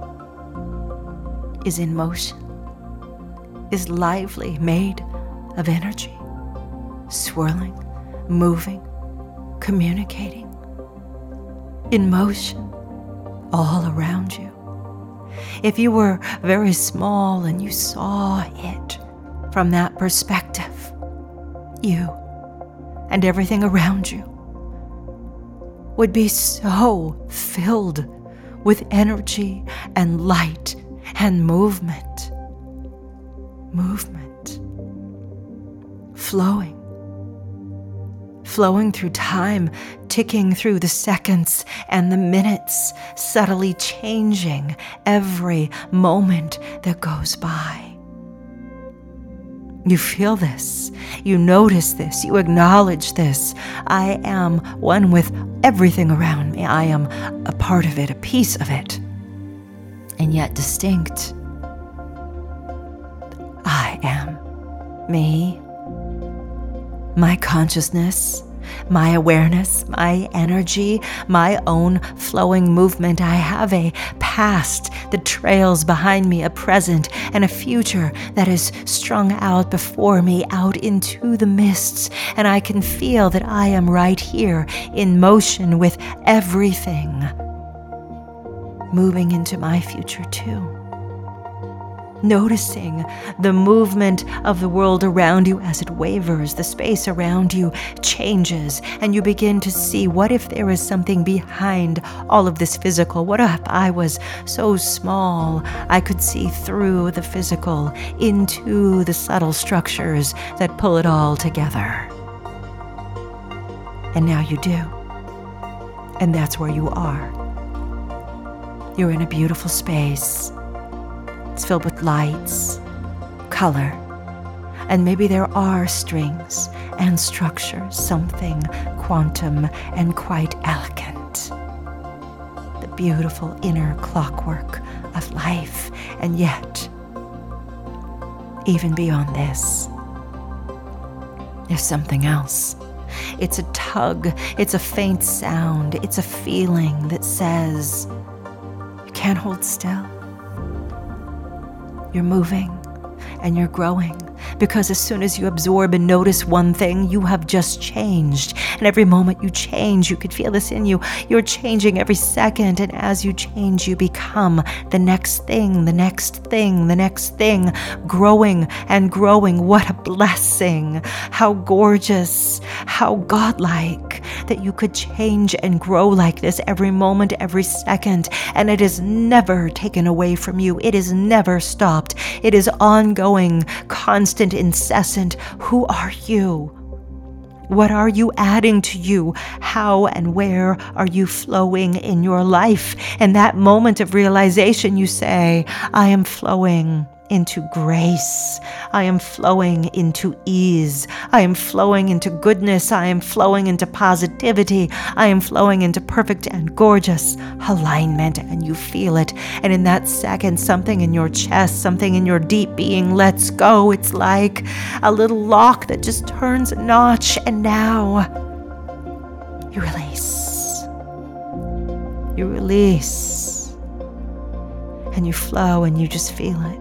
is in motion, is lively, made of energy, swirling, moving, communicating, in motion all around you. If you were very small and you saw it from that perspective, you and everything around you would be so filled with energy and light and movement. Movement. Flowing. Flowing through time, ticking through the seconds and the minutes, subtly changing every moment that goes by. You feel this, you notice this, you acknowledge this. I am one with everything around me. I am a part of it, a piece of it, and yet distinct. I am me, my consciousness, my awareness, my energy, my own flowing movement. I have a past that trails behind me, a present and a future that is strung out before me, out into the mists. And I can feel that I am right here in motion with everything, moving into my future too. Noticing the movement of the world around you as it wavers, the space around you changes, and you begin to see, what if there is something behind all of this physical? What if I was so small I could see through the physical into the subtle structures that pull it all together? And now you do. And that's where you are. You're in a beautiful space. It's filled with lights, color, and maybe there are strings and structures, something quantum and quite elegant. The beautiful inner clockwork of life, and yet, even beyond this, there's something else. It's a tug, it's a faint sound, it's a feeling that says, you can't hold still. You're moving and you're growing, because as soon as you absorb and notice one thing, you have just changed. And every moment you change, you could feel this in you. You're changing every second, and as you change, you become the next thing, the next thing, the next thing, growing and growing. What a blessing. How gorgeous, how godlike that you could change and grow like this every moment, every second, and it is never taken away from you. It is never stopped. It is ongoing, constant, incessant. Who are you? What are you adding to you? How and where are you flowing in your life? And that moment of realization, you say, I am flowing into grace. I am flowing into ease. I am flowing into goodness. I am flowing into positivity. I am flowing into perfect and gorgeous alignment, and you feel it. And in that second, something in your chest, something in your deep being lets go. It's like a little lock that just turns a notch, and now you release. You release. And you flow, and you just feel it.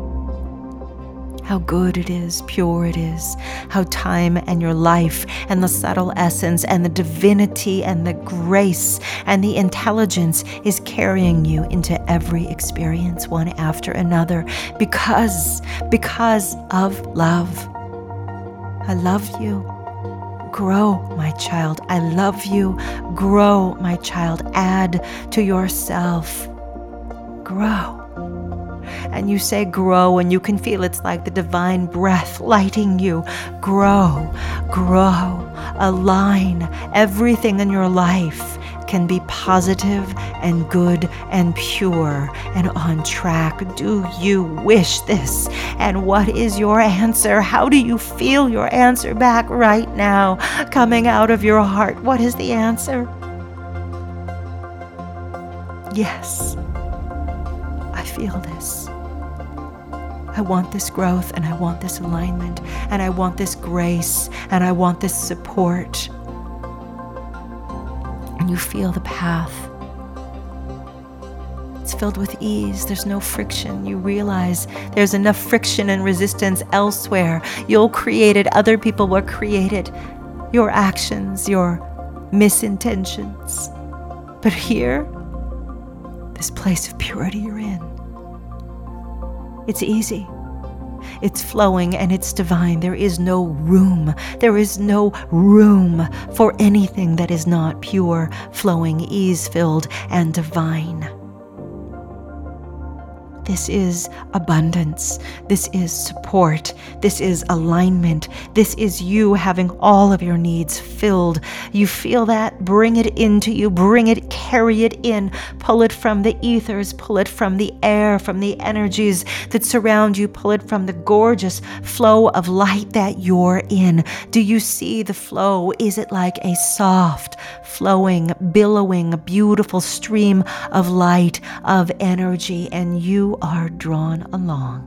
How good it is, pure it is, how time and your life and the subtle essence and the divinity and the grace and the intelligence is carrying you into every experience, one after another, because, because of love. I love you. Grow, my child. I love you. Grow, my child. Add to yourself. Grow. And you say grow, and you can feel it's like the divine breath lighting you. Grow, grow, align. Everything in your life can be positive and good and pure and on track. Do you wish this? And what is your answer? How do you feel your answer back right now coming out of your heart? What is the answer? Yes. I feel this. I want this growth, and I want this alignment, and I want this grace, and I want this support. And you feel the path. It's filled with ease. There's no friction. You realize there's enough friction and resistance elsewhere. You'll create it. Other people will create it. Your actions, your misintentions. But here, this place of purity you're in, it's easy. It's flowing and it's divine. There is no room. There is no room for anything that is not pure, flowing, ease-filled, and divine. This is abundance. This is support. This is alignment. This is you having all of your needs filled. You feel that? Bring it into you. Bring it, carry it in. Pull it from the ethers. Pull it from the air, from the energies that surround you. Pull it from the gorgeous flow of light that you're in. Do you see the flow? Is it like a soft, flowing, billowing, beautiful stream of light, of energy, and you are drawn along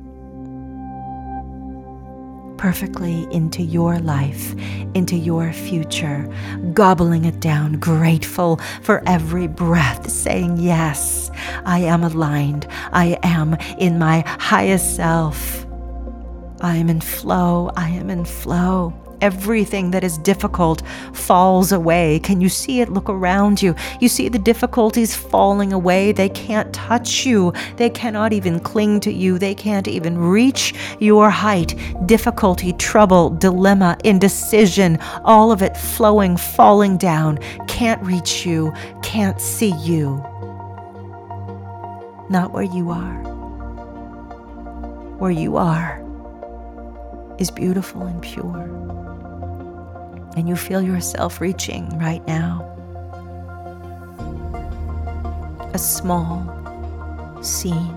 perfectly into your life, into your future, gobbling it down, grateful for every breath, saying, yes, I am aligned. I am in my highest self. I am in flow. I am in flow. Everything that is difficult falls away. Can you see it? Look around you. You see the difficulties falling away. They can't touch you. They cannot even cling to you. They can't even reach your height. Difficulty, trouble, dilemma, indecision, all of it flowing, falling down. Can't reach you. Can't see you. Not where you are. Where you are is beautiful and pure. And you feel yourself reaching right now a small scene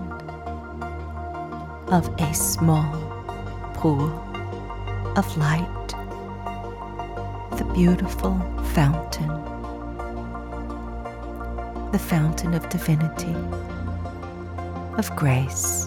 of a small pool of light, the beautiful fountain, the fountain of divinity, of grace.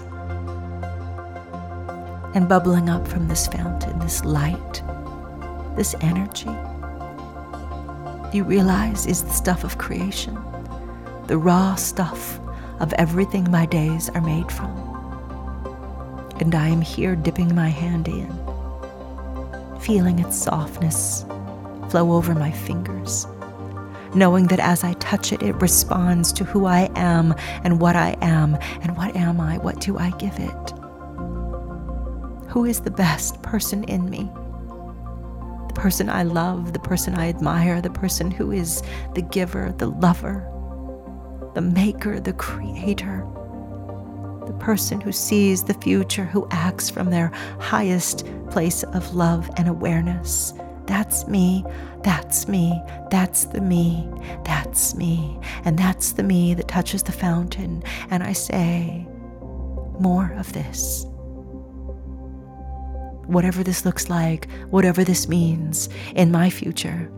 And bubbling up from this fountain, this light, this energy, you realize is the stuff of creation, the raw stuff of everything my days are made from. And I am here dipping my hand in, feeling its softness flow over my fingers, knowing that as I touch it, it responds to who I am and what I am. And what am I? What do I give it? Who is the best person in me? The person I love, the person I admire, the person who is the giver, the lover, the maker, the creator, the person who sees the future, who acts from their highest place of love and awareness. That's me, that's me, that's the me, that's me, and that's the me that touches the fountain. And I say, more of this. Whatever this looks like, whatever this means in my future.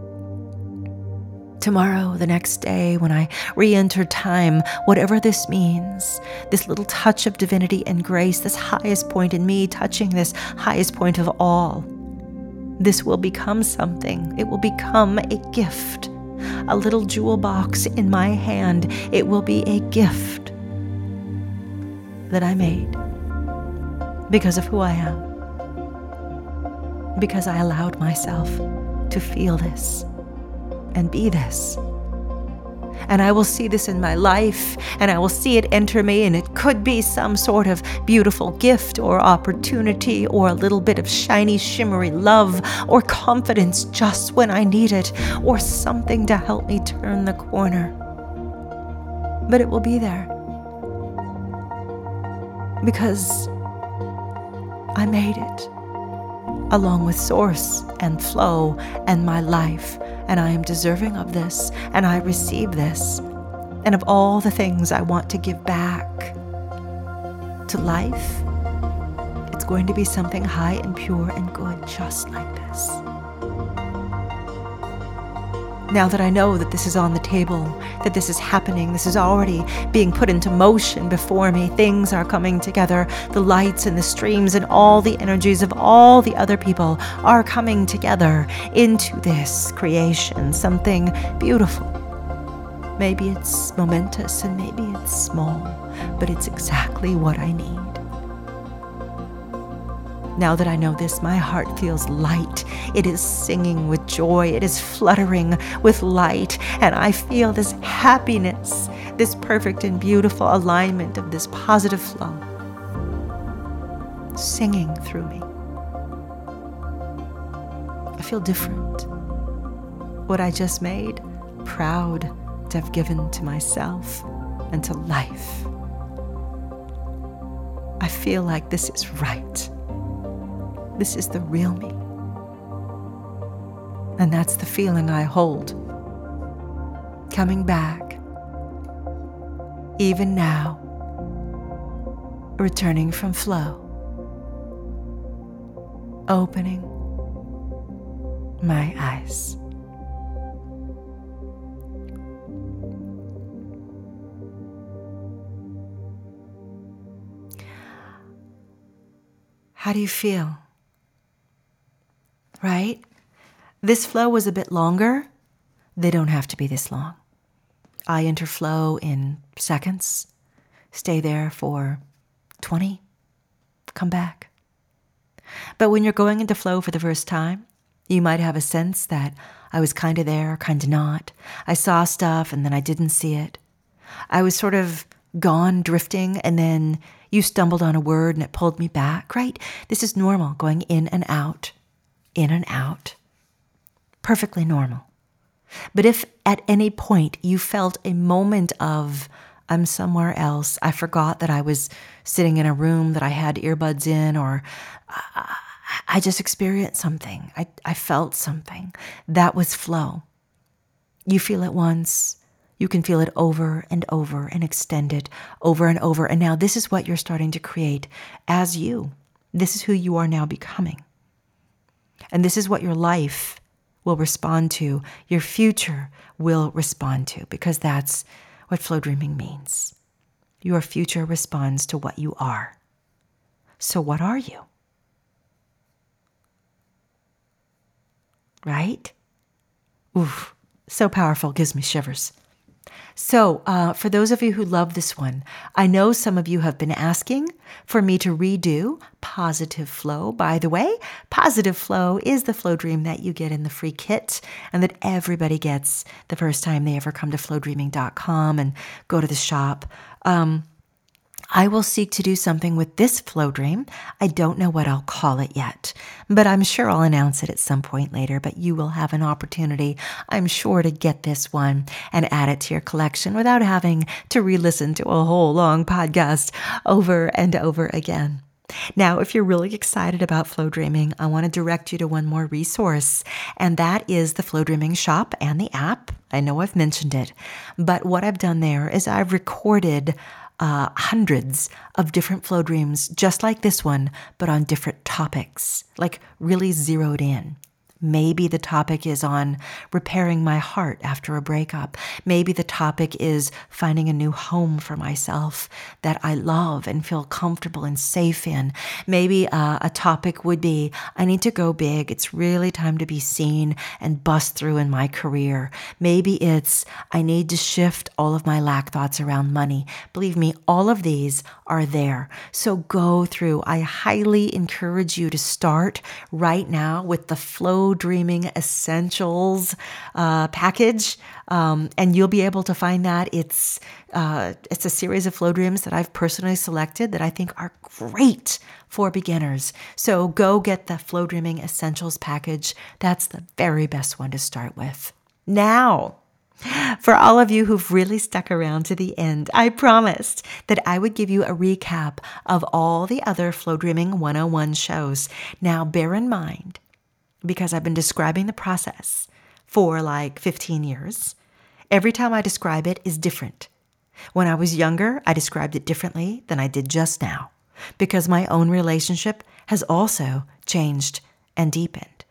Tomorrow, the next day, when I re-enter time, whatever this means, this little touch of divinity and grace, this highest point in me touching this highest point of all, this will become something. It will become a gift, a little jewel box in my hand. It will be a gift that I made because of who I am. Because I allowed myself to feel this and be this. And I will see this in my life, and I will see it enter me, and it could be some sort of beautiful gift or opportunity or a little bit of shiny, shimmery love or confidence just when I need it, or something to help me turn the corner. But it will be there because I made it, along with source and flow and my life, and I am deserving of this, and I receive this, and of all the things I want to give back to life, it's going to be something high and pure and good, just like this. Now that I know that this is on the table, that this is happening, this is already being put into motion before me, things are coming together, the lights and the streams and all the energies of all the other people are coming together into this creation, something beautiful. Maybe it's momentous and maybe it's small, but it's exactly what I need. Now that I know this, my heart feels light. It is singing with joy. It is fluttering with light. And I feel this happiness, this perfect and beautiful alignment of this positive flow singing through me. I feel different. What I just made, proud to have given to myself and to life. I feel like this is right. This is the real me. And that's the feeling I hold. Coming back, even now, returning from flow, opening my eyes. How do you feel? Right? This flow was a bit longer. They don't have to be this long. I enter flow in seconds, stay there for twenty, come back. But when you're going into flow for the first time, you might have a sense that I was kind of there, kind of not. I saw stuff and then I didn't see it. I was sort of gone, drifting, and then you stumbled on a word and it pulled me back, right? This is normal, going in and out. In and out. Perfectly normal. But if at any point you felt a moment of, I'm somewhere else, I forgot that I was sitting in a room, that I had earbuds in, or I, I just experienced something, I, I felt something, that was flow. You feel it once, you can feel it over and over and extend it over and over. And now this is what you're starting to create as you. This is who you are now becoming. And this is what your life will respond to, your future will respond to, because that's what flow dreaming means. Your future responds to what you are. So what are you? Right? Oof, so powerful, gives me shivers. So uh, for those of you who love this one, I know some of you have been asking for me to redo Positive Flow. By the way, Positive Flow is the flow dream that you get in the free kit and that everybody gets the first time they ever come to flow dreaming dot com and go to the shop. Um, I will seek to do something with this flow dream. I don't know what I'll call it yet, but I'm sure I'll announce it at some point later. But you will have an opportunity, I'm sure, to get this one and add it to your collection without having to re-listen to a whole long podcast over and over again. Now, if you're really excited about flow dreaming, I want to direct you to one more resource, and that is the Flow Dreaming shop and the app. I know I've mentioned it, but what I've done there is I've recorded Uh, hundreds of different flow dreams, just like this one, but on different topics, like really zeroed in. Maybe the topic is on repairing my heart after a breakup. Maybe the topic is finding a new home for myself that I love and feel comfortable and safe in. Maybe uh, a topic would be, I need to go big. It's really time to be seen and bust through in my career. Maybe it's, I need to shift all of my lack thoughts around money. Believe me, all of these are there. So go through. I highly encourage you to start right now with the Flow Dreaming Essentials uh, package, um, and you'll be able to find that. It's uh, it's a series of flow dreams that I've personally selected that I think are great for beginners. So go get the Flow Dreaming Essentials package. That's the very best one to start with. Now, for all of you who've really stuck around to the end, I promised that I would give you a recap of all the other Flow Dreaming one oh one shows. Now, bear in mind, because I've been describing the process for like fifteen years, every time I describe it is different. When I was younger, I described it differently than I did just now, because my own relationship has also changed and deepened.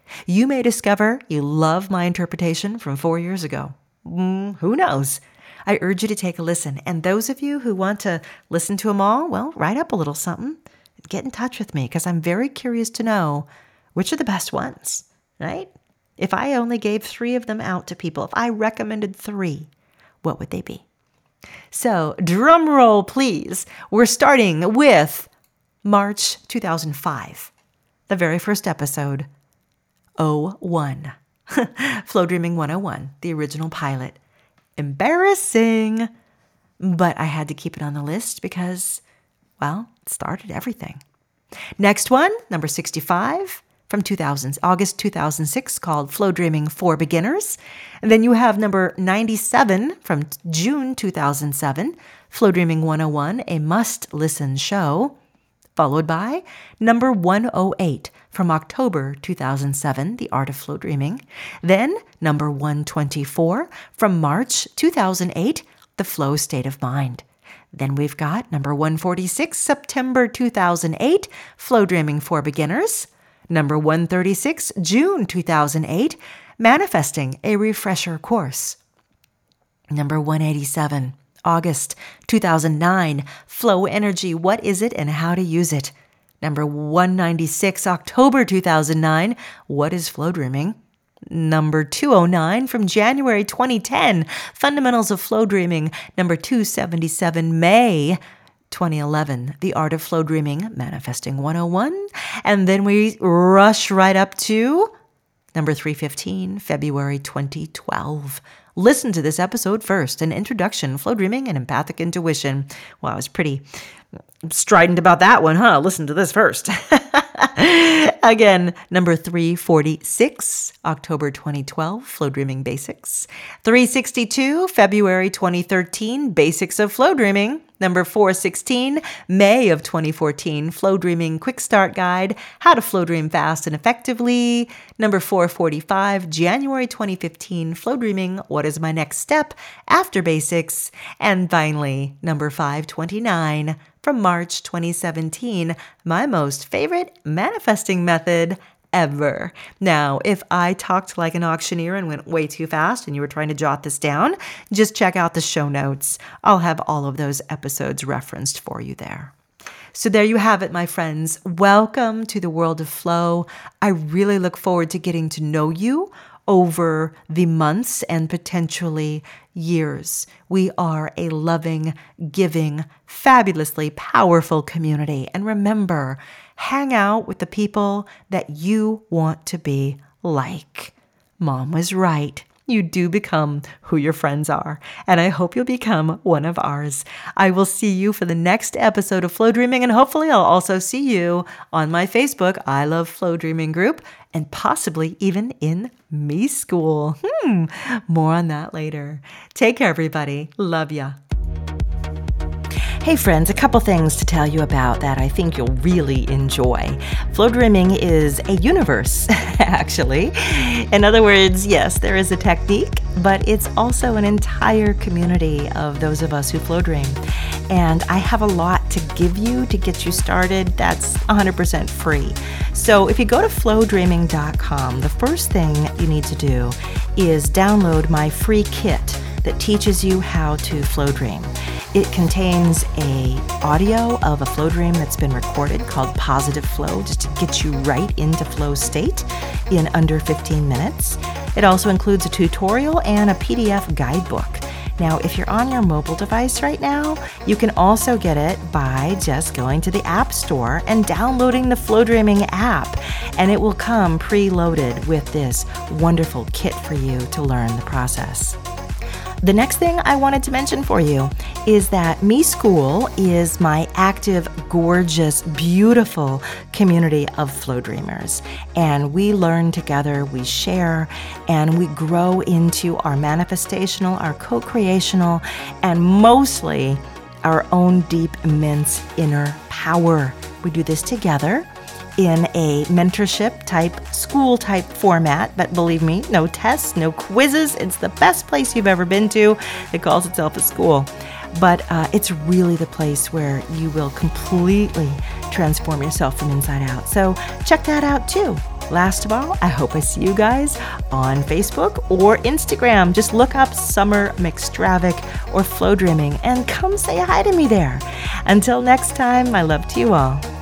You may discover you love my interpretation from four years ago. Mm, who knows? I urge you to take a listen. And those of you who want to listen to them all, well, write up a little something. Get in touch with me because I'm very curious to know which are the best ones, right? If I only gave three of them out to people, if I recommended three, what would they be? So, drum roll, please. We're starting with March two thousand five, the very first episode, oh one. Flow Dreaming one oh one, the original pilot. Embarrassing, but I had to keep it on the list because, well, it started everything. Next one, number sixty-five, from two thousand, August two thousand six, called Flow Dreaming for Beginners. And then you have number ninety-seven from June two thousand seven, Flow Dreaming one oh one, a must-listen show, followed by number one oh eight from October two thousand seven, The Art of Flow Dreaming. Then number one twenty-four from March two thousand eight, The Flow State of Mind. Then we've got number one forty-six, September two thousand eight, Flow Dreaming for Beginners. Number one thirty-six, June two thousand eight, Manifesting, a Refresher Course. Number one eighty-seven, August two thousand nine, Flow Energy, What is it and How to Use it? Number one ninety-six, October two thousand nine, What is Flow Dreaming? Number two oh nine from January twenty ten, Fundamentals of Flow Dreaming. Number two seventy-seven, May twenty eleven, The Art of Flow Dreaming, Manifesting one oh one. And then we rush right up to number three fifteen, February twenty twelve. Listen to this episode first, an introduction, Flow Dreaming and Empathic Intuition. Well, I was pretty strident about that one, huh? Listen to this first. Again, number three forty-six, October twenty twelve, Flow Dreaming Basics. three sixty-two, February twenty thirteen, Basics of Flow Dreaming. Number four sixteen, May of twenty fourteen, Flow Dreaming Quick Start Guide, How to Flow Dream Fast and Effectively. Number four forty-five, January twenty fifteen, Flow Dreaming, What is My Next Step After Basics? And finally, number five twenty-nine, from March twenty seventeen, my most favorite manifesting method ever. Now, if I talked like an auctioneer and went way too fast and you were trying to jot this down, just check out the show notes. I'll have all of those episodes referenced for you there. So there you have it, my friends. Welcome to the world of flow. I really look forward to getting to know you over the months and potentially years. We are a loving, giving, fabulously powerful community. And remember, hang out with the people that you want to be like. Mom was right. You do become who your friends are. And I hope you'll become one of ours. I will see you for the next episode of Flow Dreaming. And hopefully I'll also see you on my Facebook, I Love Flow Dreaming group, and possibly even in Me School. Hmm, more on that later. Take care, everybody. Love ya. Hey friends, a couple things to tell you about that I think you'll really enjoy. Flow Dreaming is a universe, actually. In other words, yes, there is a technique, but it's also an entire community of those of us who flow dream. And I have a lot to give you to get you started. That's one hundred percent free. So if you go to flow dreaming dot com, the first thing you need to do is download my free kit that teaches you how to flow dream. It contains a audio of a flow dream that's been recorded called Positive Flow, just to get you right into flow state in under fifteen minutes. It also includes a tutorial and a P D F guidebook. Now, if you're on your mobile device right now, you can also get it by just going to the App Store and downloading the Flow Dreaming app, and it will come preloaded with this wonderful kit for you to learn the process. The next thing I wanted to mention for you is that Me School is my active, gorgeous, beautiful community of flow dreamers. And we learn together, we share, and we grow into our manifestational, our co-creational, and mostly our own deep, immense inner power. We do this together in a mentorship type, school type format, but believe me, no tests, no quizzes. It's the best place you've ever been to. It calls itself a school. But uh, it's really the place where you will completely transform yourself from inside out. So check that out too. Last of all, I hope I see you guys on Facebook or Instagram. Just look up Summer Mixtravic or Flow Dreaming and come say hi to me there. Until next time, my love to you all.